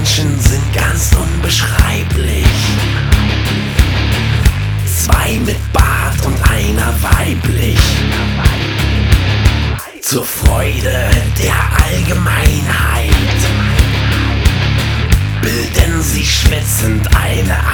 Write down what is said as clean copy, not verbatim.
Menschen sind ganz unbeschreiblich. Zwei mit Bart und einer weiblich. Zur Freude der Allgemeinheit bilden sie schwitzend eine